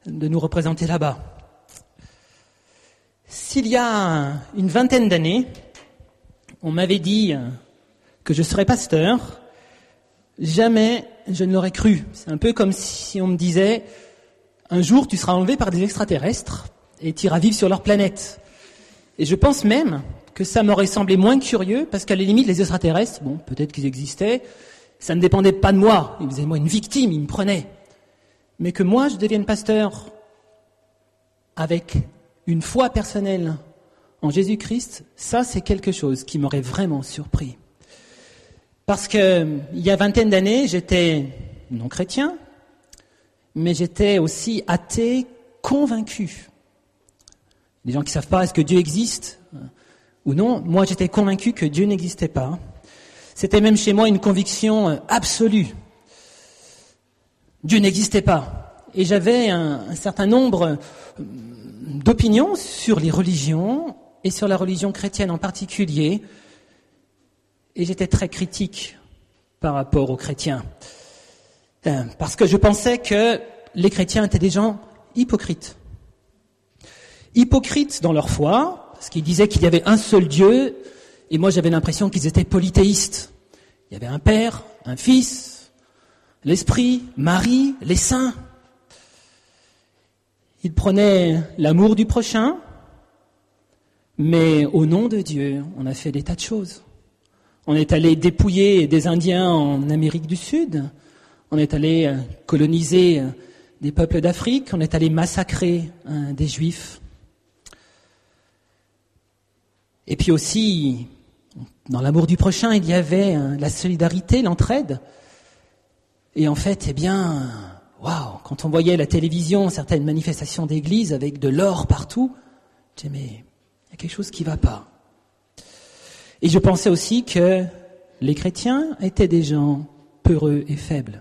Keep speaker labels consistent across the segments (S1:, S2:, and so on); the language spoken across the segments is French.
S1: de nous représenter là-bas. S'il y a une vingtaine d'années, on m'avait dit que je serais pasteur, jamais je ne l'aurais cru. C'est un peu comme si on me disait « Un jour, tu seras enlevé par des extraterrestres et tu iras vivre sur leur planète. » Et je pense même que ça m'aurait semblé moins curieux parce qu'à la limite, les extraterrestres, bon, peut-être qu'ils existaient, ça ne dépendait pas de moi. Ils faisaient de moi une victime, ils me prenaient. Mais que moi, je devienne pasteur avec une foi personnelle en Jésus-Christ, ça, c'est quelque chose qui m'aurait vraiment surpris. Parce que, il y a vingtaine d'années, j'étais non chrétien, mais j'étais aussi athée convaincu. Les gens qui savent pas, est-ce que Dieu existe ou non? Moi, j'étais convaincu que Dieu n'existait pas. C'était même chez moi une conviction absolue. Dieu n'existait pas. Et j'avais un certain nombre d'opinions sur les religions et sur la religion chrétienne en particulier. Et j'étais très critique par rapport aux chrétiens. Parce que je pensais que les chrétiens étaient des gens hypocrites. Hypocrites dans leur foi, parce qu'ils disaient qu'il y avait un seul Dieu, et moi j'avais l'impression qu'ils étaient polythéistes. Il y avait un Père, un Fils, l'Esprit, Marie, les saints. Ils prenaient l'amour du prochain, mais au nom de Dieu, on a fait des tas de choses. On est allé dépouiller des Indiens en Amérique du Sud, on est allé coloniser des peuples d'Afrique, on est allé massacrer des Juifs. Et puis aussi, dans l'amour du prochain, il y avait la solidarité, l'entraide. Et en fait, waouh, quand on voyait la télévision, certaines manifestations d'église avec de l'or partout, je disais, mais il y a quelque chose qui ne va pas. Et je pensais aussi que les chrétiens étaient des gens peureux et faibles.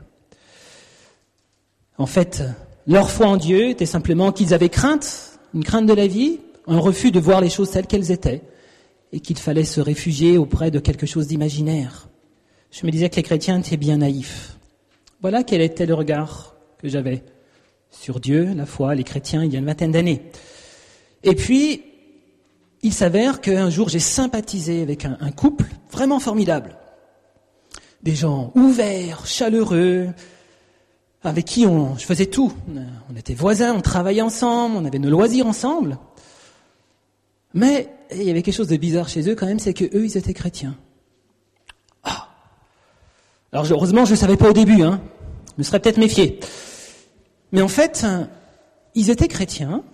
S1: En fait, leur foi en Dieu était simplement qu'ils avaient crainte, une crainte de la vie, un refus de voir les choses telles qu'elles étaient, et qu'il fallait se réfugier auprès de quelque chose d'imaginaire. Je me disais que les chrétiens étaient bien naïfs. Voilà quel était le regard que j'avais sur Dieu, la foi, les chrétiens, il y a une vingtaine d'années. Et puis, il s'avère qu'un jour, j'ai sympathisé avec un couple vraiment formidable. Des gens ouverts, chaleureux, avec qui je faisais tout. On était voisins, on travaillait ensemble, on avait nos loisirs ensemble. Mais il y avait quelque chose de bizarre chez eux quand même, c'est que eux, ils étaient chrétiens. Ah. Alors heureusement, je ne savais pas au début, je me serais peut-être méfié. Mais en fait, ils étaient chrétiens.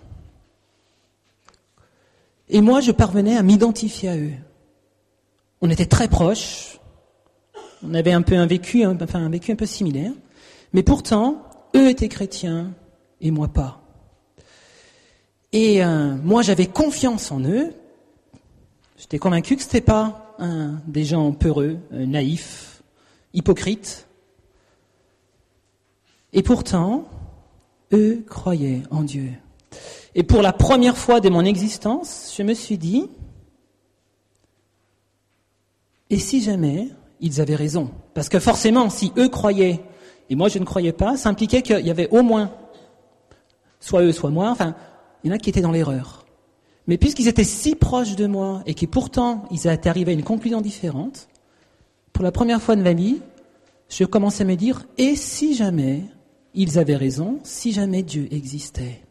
S1: Et moi, je parvenais à m'identifier à eux. On était très proches. On avait un vécu un peu similaire. Mais pourtant, eux étaient chrétiens et moi pas. Et moi, j'avais confiance en eux. J'étais convaincu que c'était pas des gens peureux, naïfs, hypocrites. Et pourtant, eux croyaient en Dieu. Et pour la première fois de mon existence, je me suis dit, et si jamais ils avaient raison? Parce que forcément, si eux croyaient, et moi je ne croyais pas, ça impliquait qu'il y avait au moins, soit eux, soit moi, il y en a qui étaient dans l'erreur. Mais puisqu'ils étaient si proches de moi, et que pourtant ils étaient arrivés à une conclusion différente, pour la première fois de ma vie, je commençais à me dire, et si jamais ils avaient raison, si jamais Dieu existait?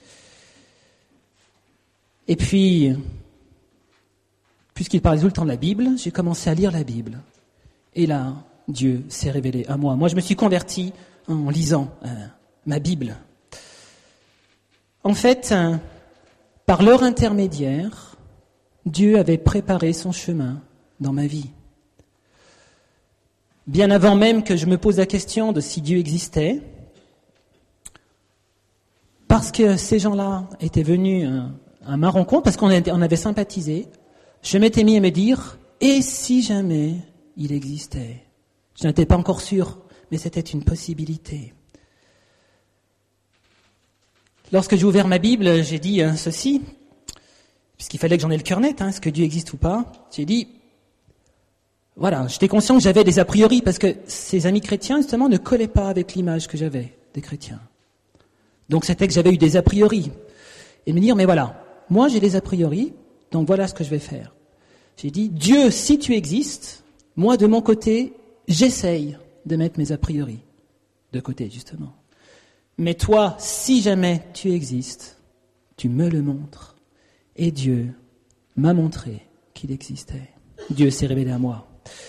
S1: Et puis, puisqu'il parlait tout le temps de la Bible, j'ai commencé à lire la Bible. Et là, Dieu s'est révélé à moi. Moi, je me suis converti en lisant ma Bible. En fait, par leur intermédiaire, Dieu avait préparé son chemin dans ma vie. Bien avant même que je me pose la question de si Dieu existait, parce que ces gens-là étaient venus à ma rencontre, parce qu'on avait sympathisé, je m'étais mis à me dire, et si jamais il existait? Je n'étais pas encore sûr, mais c'était une possibilité. Lorsque j'ai ouvert ma Bible, j'ai dit ceci, puisqu'il fallait que j'en ai le cœur net, est-ce que Dieu existe ou pas? J'ai dit, voilà, j'étais conscient que j'avais des a priori, parce que ces amis chrétiens, justement, ne collaient pas avec l'image que j'avais des chrétiens. Donc c'était que j'avais eu des a priori. Et me dire, mais voilà, moi j'ai des a priori, donc voilà ce que je vais faire. J'ai dit, Dieu, si tu existes, moi de mon côté, j'essaye de mettre mes a priori de côté, justement. Mais toi, si jamais tu existes, tu me le montres. Et Dieu m'a montré qu'il existait. Dieu s'est révélé à moi.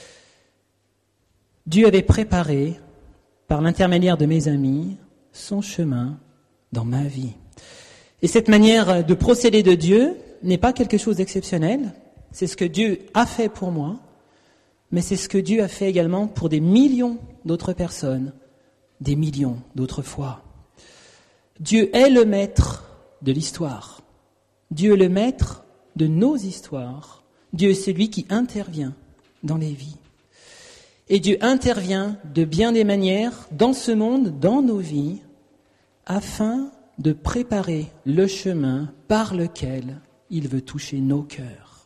S1: Dieu avait préparé, par l'intermédiaire de mes amis, son chemin dans ma vie. Et cette manière de procéder de Dieu n'est pas quelque chose d'exceptionnel. C'est ce que Dieu a fait pour moi, mais c'est ce que Dieu a fait également pour des millions d'autres personnes, des millions d'autres fois. Dieu est le maître de l'histoire. Dieu est le maître de nos histoires. Dieu est celui qui intervient dans les vies. Et Dieu intervient de bien des manières dans ce monde, dans nos vies, afin de préparer le chemin par lequel il veut toucher nos cœurs.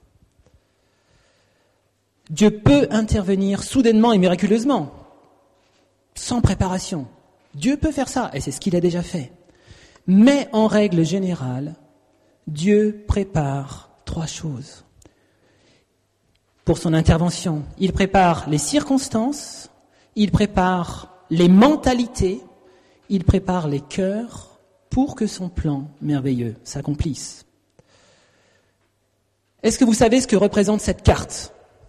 S1: Dieu peut intervenir soudainement et miraculeusement, sans préparation. Dieu peut faire ça, et c'est ce qu'il a déjà fait. Mais en règle générale, Dieu prépare 3 choses pour son intervention. Il prépare les circonstances, il prépare les mentalités, il prépare les cœurs pour que son plan merveilleux s'accomplisse. Est-ce que vous savez ce que représente cette carte ?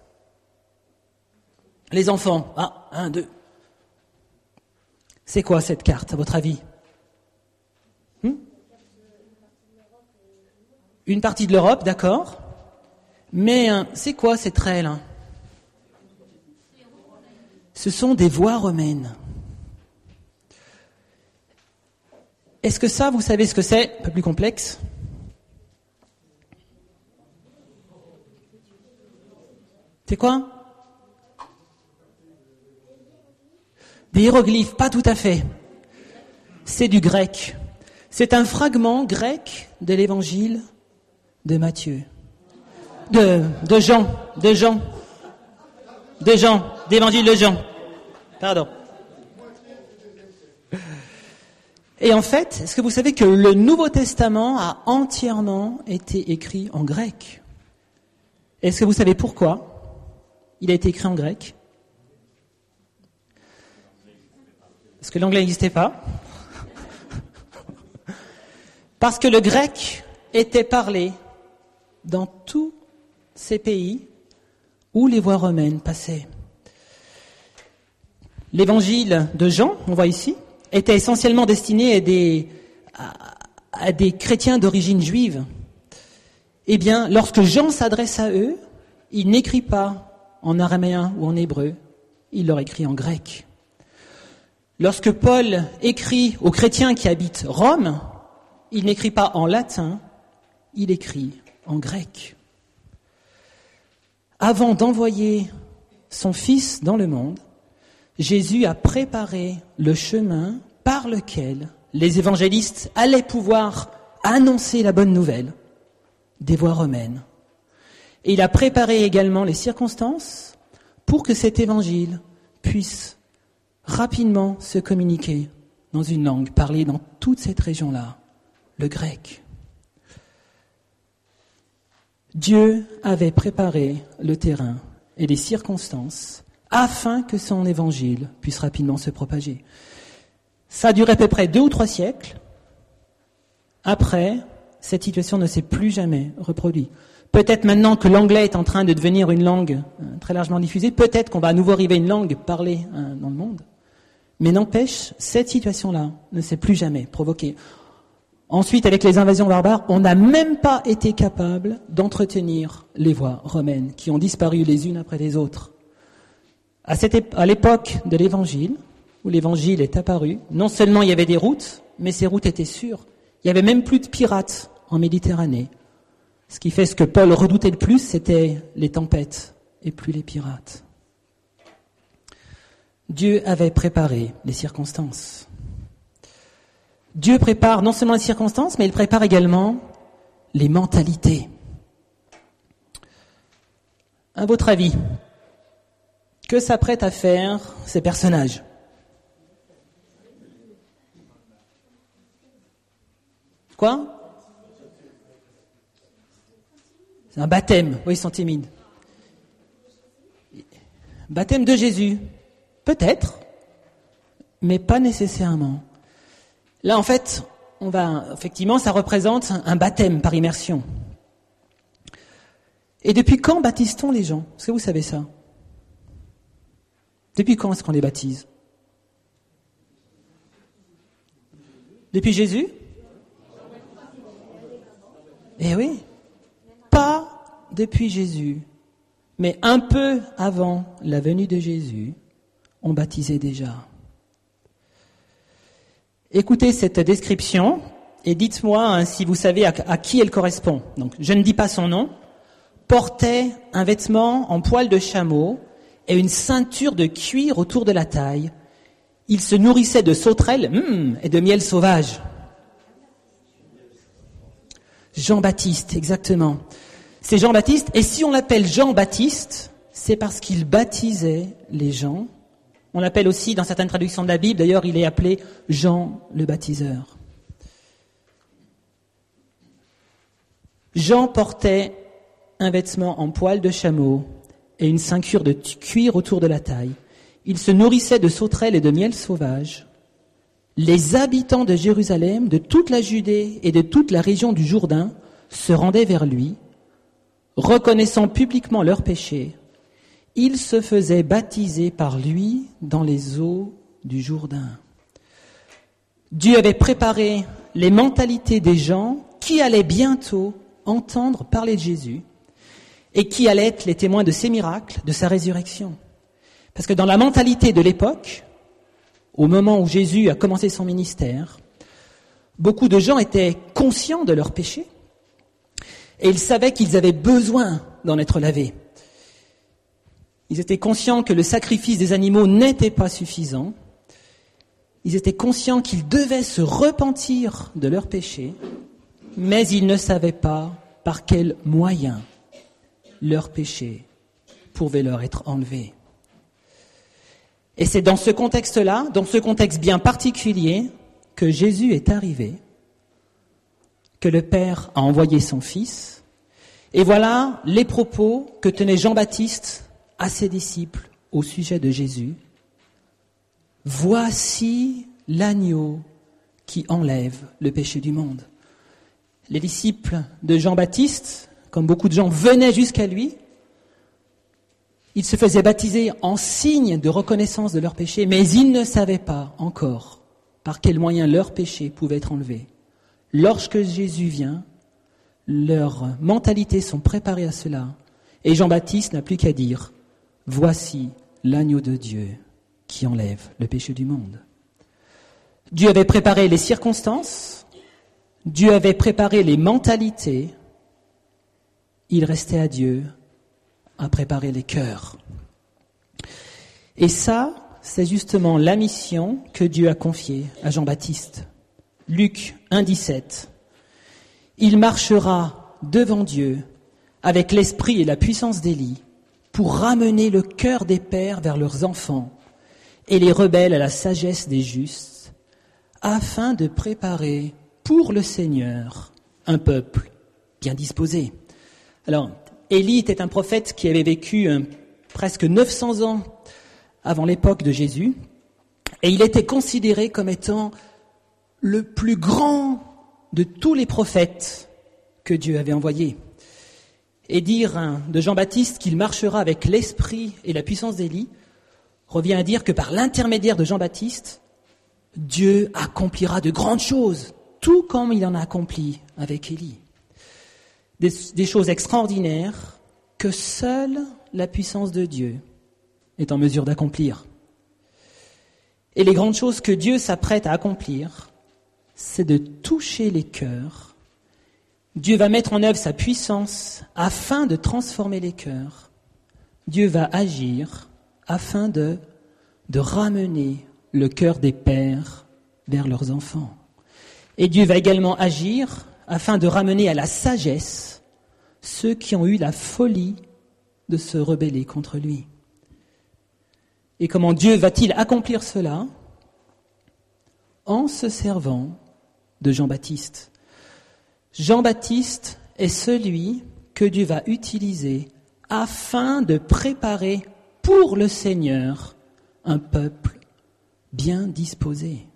S1: Les enfants, 1, 2. C'est quoi cette carte, à votre avis ? Une partie de l'Europe, d'accord. Mais c'est quoi ces traits là ? Ce sont des voies romaines. Est-ce que ça, vous savez ce que c'est ? Un peu plus complexe. C'est quoi ? Des hiéroglyphes, pas tout à fait. C'est du grec. C'est un fragment grec de l'évangile de Matthieu. De Jean, d'évangile de Jean. Pardon. Et en fait, est-ce que vous savez que le Nouveau Testament a entièrement été écrit en grec ? Est-ce que vous savez pourquoi il a été écrit en grec ? Parce que l'anglais n'existait pas. Parce que le grec était parlé dans tous ces pays où les voies romaines passaient. L'évangile de Jean, on voit ici, était essentiellement destiné à des chrétiens d'origine juive. Eh bien, lorsque Jean s'adresse à eux, il n'écrit pas en araméen ou en hébreu, il leur écrit en grec. Lorsque Paul écrit aux chrétiens qui habitent Rome, il n'écrit pas en latin, il écrit en grec. Avant d'envoyer son Fils dans le monde, Jésus a préparé le chemin par lequel les évangélistes allaient pouvoir annoncer la bonne nouvelle des voies romaines. Et il a préparé également les circonstances pour que cet évangile puisse rapidement se communiquer dans une langue parlée dans toute cette région-là, le grec. Dieu avait préparé le terrain et les circonstances afin que son évangile puisse rapidement se propager. Ça a duré à peu près 2 ou 3 siècles. Après, cette situation ne s'est plus jamais reproduite. Peut-être maintenant que l'anglais est en train de devenir une langue très largement diffusée, peut-être qu'on va à nouveau arriver à une langue parlée dans le monde. Mais n'empêche, cette situation-là ne s'est plus jamais provoquée. Ensuite, avec les invasions barbares, on n'a même pas été capable d'entretenir les voies romaines qui ont disparu les unes après les autres. À l'époque de l'Évangile, où l'Évangile est apparu, non seulement il y avait des routes, mais ces routes étaient sûres. Il n'y avait même plus de pirates en Méditerranée. Ce qui fait ce que Paul redoutait le plus, c'était les tempêtes et plus les pirates. Dieu avait préparé les circonstances. Dieu prépare non seulement les circonstances, mais il prépare également les mentalités. À votre avis, que s'apprêtent à faire ces personnages ? Quoi? C'est un baptême. Oui, ils sont timides. Baptême de Jésus. Peut-être, mais pas nécessairement. Là, en fait, effectivement, ça représente un baptême par immersion. Et depuis quand baptise-t-on les gens? Est-ce que vous savez ça? Depuis quand est-ce qu'on les baptise? Depuis Jésus? Eh oui, pas depuis Jésus, mais un peu avant la venue de Jésus, on baptisait déjà. Écoutez cette description et dites-moi si vous savez à qui elle correspond. Donc, je ne dis pas son nom. Portait un vêtement en poil de chameau et une ceinture de cuir autour de la taille. Il se nourrissait de sauterelles et de miel sauvage. Jean-Baptiste, exactement. C'est Jean-Baptiste. Et si on l'appelle Jean-Baptiste, c'est parce qu'il baptisait les gens. On l'appelle aussi, dans certaines traductions de la Bible, d'ailleurs, il est appelé Jean le baptiseur. Jean portait un vêtement en poil de chameau et une ceinture de cuir autour de la taille. Il se nourrissait de sauterelles et de miel sauvage. Les habitants de Jérusalem, de toute la Judée et de toute la région du Jourdain se rendaient vers lui, reconnaissant publiquement leurs péchés. Ils se faisaient baptiser par lui dans les eaux du Jourdain. Dieu avait préparé les mentalités des gens qui allaient bientôt entendre parler de Jésus et qui allaient être les témoins de ses miracles, de sa résurrection. Parce que dans la mentalité de l'époque, au moment où Jésus a commencé son ministère, beaucoup de gens étaient conscients de leurs péchés et ils savaient qu'ils avaient besoin d'en être lavés. Ils étaient conscients que le sacrifice des animaux n'était pas suffisant. Ils étaient conscients qu'ils devaient se repentir de leurs péchés, mais ils ne savaient pas par quels moyens leurs péchés pouvaient leur être enlevés. Et c'est dans ce contexte-là, dans ce contexte bien particulier, que Jésus est arrivé, que le Père a envoyé son Fils, et voilà les propos que tenait Jean-Baptiste à ses disciples au sujet de Jésus. Voici l'agneau qui enlève le péché du monde. Les disciples de Jean-Baptiste, comme beaucoup de gens, venaient jusqu'à lui. Ils se faisaient baptiser en signe de reconnaissance de leurs péchés, mais ils ne savaient pas encore par quels moyens leurs péchés pouvaient être enlevés. Lorsque Jésus vient, leurs mentalités sont préparées à cela. Et Jean-Baptiste n'a plus qu'à dire « Voici l'agneau de Dieu qui enlève le péché du monde ». Dieu avait préparé les circonstances, Dieu avait préparé les mentalités, il restait à Dieu à préparer les cœurs. Et ça, c'est justement la mission que Dieu a confiée à Jean-Baptiste. Luc 1,17. Il marchera devant Dieu avec l'esprit et la puissance d'Élie pour ramener le cœur des pères vers leurs enfants et les rebelles à la sagesse des justes, afin de préparer pour le Seigneur un peuple bien disposé. Alors, Élie était un prophète qui avait vécu presque 900 ans avant l'époque de Jésus, et il était considéré comme étant le plus grand de tous les prophètes que Dieu avait envoyés. Et dire de Jean-Baptiste qu'il marchera avec l'esprit et la puissance d'Élie revient à dire que par l'intermédiaire de Jean-Baptiste, Dieu accomplira de grandes choses, tout comme il en a accompli avec Élie. Des choses extraordinaires que seule la puissance de Dieu est en mesure d'accomplir. Et les grandes choses que Dieu s'apprête à accomplir, c'est de toucher les cœurs. Dieu va mettre en œuvre sa puissance afin de transformer les cœurs. Dieu va agir afin de ramener le cœur des pères vers leurs enfants. Et Dieu va également agir afin de ramener à la sagesse ceux qui ont eu la folie de se rebeller contre lui. Et comment Dieu va-t-il accomplir cela? En se servant de Jean-Baptiste. Jean-Baptiste est celui que Dieu va utiliser afin de préparer pour le Seigneur un peuple bien disposé.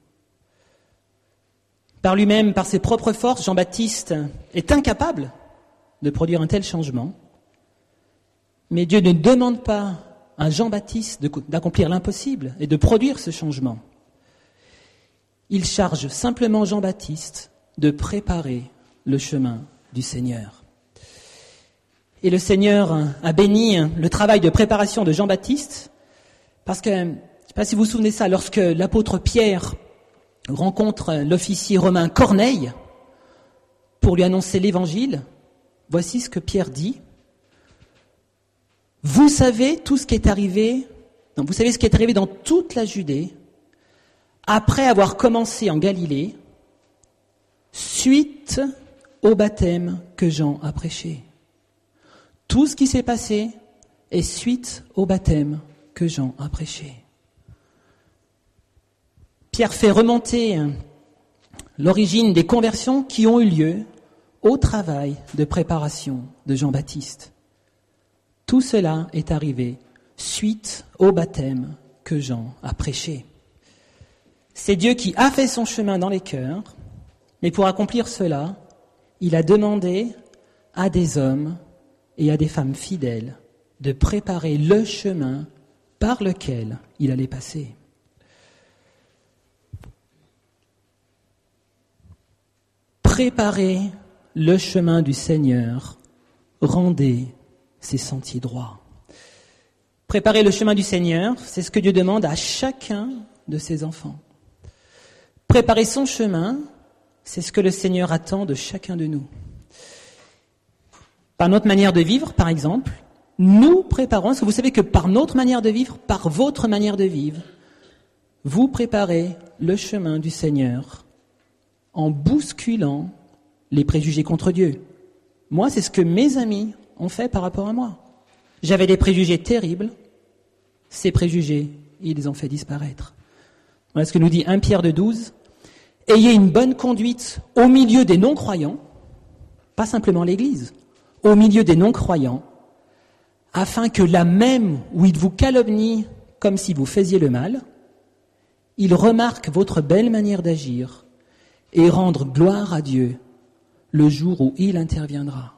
S1: Par lui-même, par ses propres forces, Jean-Baptiste est incapable de produire un tel changement. Mais Dieu ne demande pas à Jean-Baptiste d'accomplir l'impossible et de produire ce changement. Il charge simplement Jean-Baptiste de préparer le chemin du Seigneur. Et le Seigneur a béni le travail de préparation de Jean-Baptiste parce que, je ne sais pas si vous vous souvenez ça, lorsque l'apôtre Pierre rencontre l'officier romain Corneille pour lui annoncer l'évangile, voici ce que Pierre dit. Vous savez ce qui est arrivé dans toute la Judée après avoir commencé en Galilée, suite au baptême que Jean a prêché. Tout ce qui s'est passé est suite au baptême que Jean a prêché. Pierre fait remonter l'origine des conversions qui ont eu lieu au travail de préparation de Jean-Baptiste. Tout cela est arrivé suite au baptême que Jean a prêché. C'est Dieu qui a fait son chemin dans les cœurs, mais pour accomplir cela, il a demandé à des hommes et à des femmes fidèles de préparer le chemin par lequel il allait passer. Préparez le chemin du Seigneur, rendez ses sentiers droits. Préparer le chemin du Seigneur, c'est ce que Dieu demande à chacun de ses enfants. Préparer son chemin, c'est ce que le Seigneur attend de chacun de nous. Par notre manière de vivre, par exemple, nous préparons, parce que vous savez que par notre manière de vivre, par votre manière de vivre, vous préparez le chemin du Seigneur en bousculant les préjugés contre Dieu. Moi, c'est ce que mes amis ont fait par rapport à moi. J'avais des préjugés terribles. Ces préjugés, ils les ont fait disparaître. Voilà ce que nous dit 1 Pierre 2,12. Ayez une bonne conduite au milieu des non-croyants, pas simplement l'Église, au milieu des non-croyants, afin que là même où ils vous calomnient comme si vous faisiez le mal, ils remarquent votre belle manière d'agir et rendent gloire à Dieu le jour où il interviendra.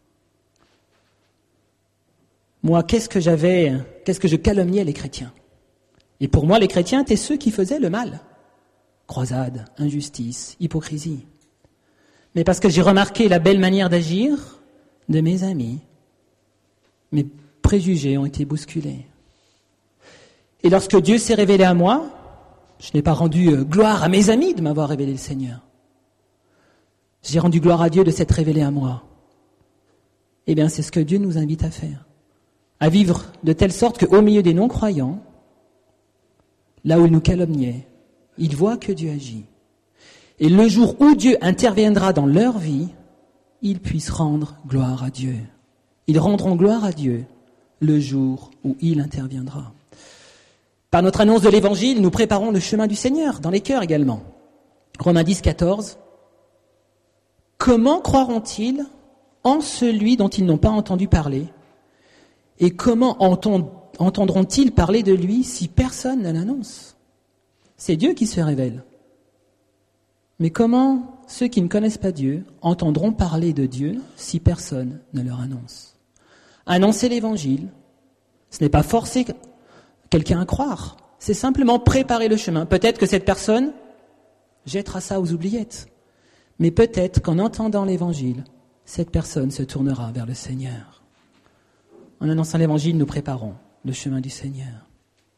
S1: Moi, qu'est-ce que je calomniais les chrétiens? Et pour moi, les chrétiens étaient ceux qui faisaient le mal. Croisade, injustice, hypocrisie. Mais parce que j'ai remarqué la belle manière d'agir de mes amis, mes préjugés ont été bousculés. Et lorsque Dieu s'est révélé à moi, je n'ai pas rendu gloire à mes amis de m'avoir révélé le Seigneur. J'ai rendu gloire à Dieu de s'être révélé à moi. Eh bien, c'est ce que Dieu nous invite à faire. À vivre de telle sorte qu'au milieu des non-croyants, là où ils nous calomniaient, ils voient que Dieu agit. Et le jour où Dieu interviendra dans leur vie, ils puissent rendre gloire à Dieu. Ils rendront gloire à Dieu le jour où il interviendra. Par notre annonce de l'Évangile, nous préparons le chemin du Seigneur, dans les cœurs également. Romains 10, 14. Comment croiront-ils en celui dont ils n'ont pas entendu parler? Et comment entendront-ils parler de lui si personne ne l'annonce? C'est Dieu qui se révèle. Mais comment ceux qui ne connaissent pas Dieu entendront parler de Dieu si personne ne leur annonce? Annoncer l'Évangile, ce n'est pas forcer quelqu'un à croire, c'est simplement préparer le chemin. Peut-être que cette personne jettera ça aux oubliettes, mais peut-être qu'en entendant l'Évangile, cette personne se tournera vers le Seigneur. En annonçant l'Évangile, nous préparons le chemin du Seigneur.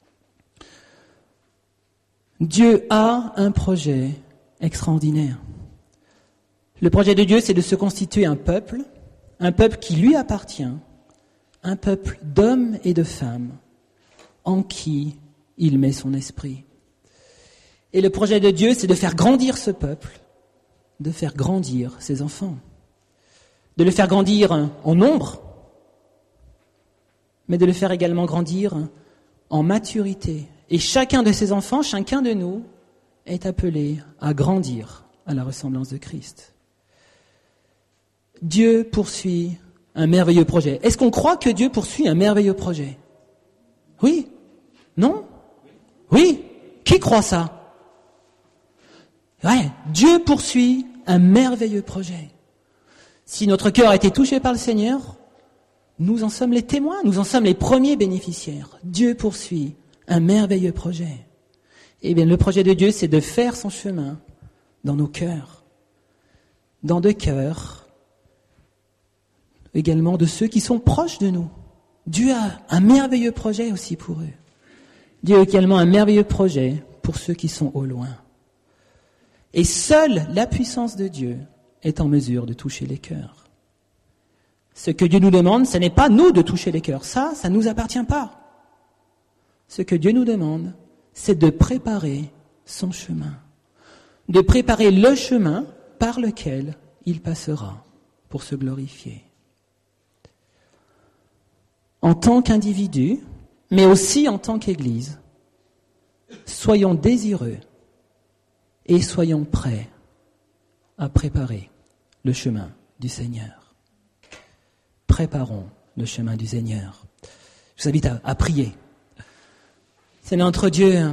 S1: Dieu a un projet extraordinaire. Le projet de Dieu, c'est de se constituer un peuple qui lui appartient, un peuple d'hommes et de femmes en qui il met son esprit. Et le projet de Dieu, c'est de faire grandir ce peuple, de faire grandir ses enfants, de le faire grandir en nombre, mais de le faire également grandir en maturité. Et chacun de ses enfants, chacun de nous, est appelé à grandir à la ressemblance de Christ. Dieu poursuit un merveilleux projet. Est-ce qu'on croit que Dieu poursuit un merveilleux projet? Oui? Non? Oui? Qui croit ça? Ouais, Dieu poursuit un merveilleux projet. Si notre cœur a été touché par le Seigneur, nous en sommes les témoins, nous en sommes les premiers bénéficiaires. Dieu poursuit un merveilleux projet. Eh bien, le projet de Dieu, c'est de faire son chemin dans nos cœurs, dans des cœurs également de ceux qui sont proches de nous. Dieu a un merveilleux projet aussi pour eux. Dieu a également un merveilleux projet pour ceux qui sont au loin. Et seule la puissance de Dieu est en mesure de toucher les cœurs. Ce que Dieu nous demande, ce n'est pas nous de toucher les cœurs. Ça ne nous appartient pas. Ce que Dieu nous demande, c'est de préparer son chemin. De préparer le chemin par lequel il passera pour se glorifier. En tant qu'individu, mais aussi en tant qu'Église, soyons désireux et soyons prêts à préparer le chemin du Seigneur. Préparons le chemin du Seigneur. Je vous invite à prier. Seigneur notre Dieu,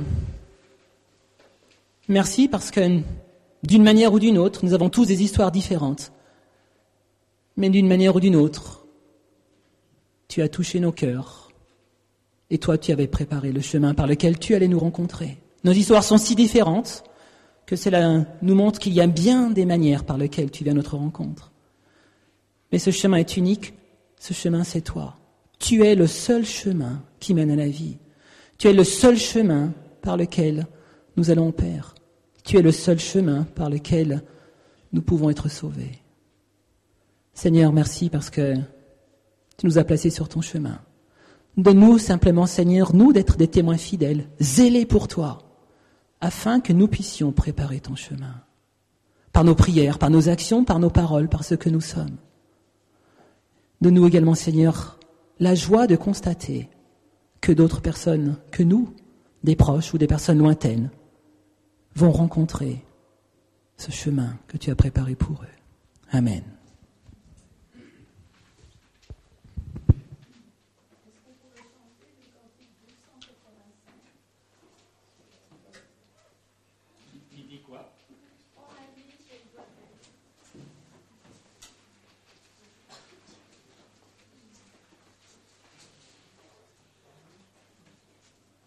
S1: merci parce que d'une manière ou d'une autre, nous avons tous des histoires différentes. Mais d'une manière ou d'une autre, tu as touché nos cœurs. Et toi, tu avais préparé le chemin par lequel tu allais nous rencontrer. Nos histoires sont si différentes que cela nous montre qu'il y a bien des manières par lesquelles tu viens à notre rencontre. Mais ce chemin est unique, ce chemin c'est toi. Tu es le seul chemin qui mène à la vie. Tu es le seul chemin par lequel nous allons au Père. Tu es le seul chemin par lequel nous pouvons être sauvés. Seigneur, merci parce que tu nous as placés sur ton chemin. Donne-nous simplement, Seigneur, nous d'être des témoins fidèles, zélés pour toi, afin que nous puissions préparer ton chemin. Par nos prières, par nos actions, par nos paroles, par ce que nous sommes. Donne-nous également, Seigneur, la joie de constater que d'autres personnes que nous, des proches ou des personnes lointaines, vont rencontrer ce chemin que tu as préparé pour eux. Amen.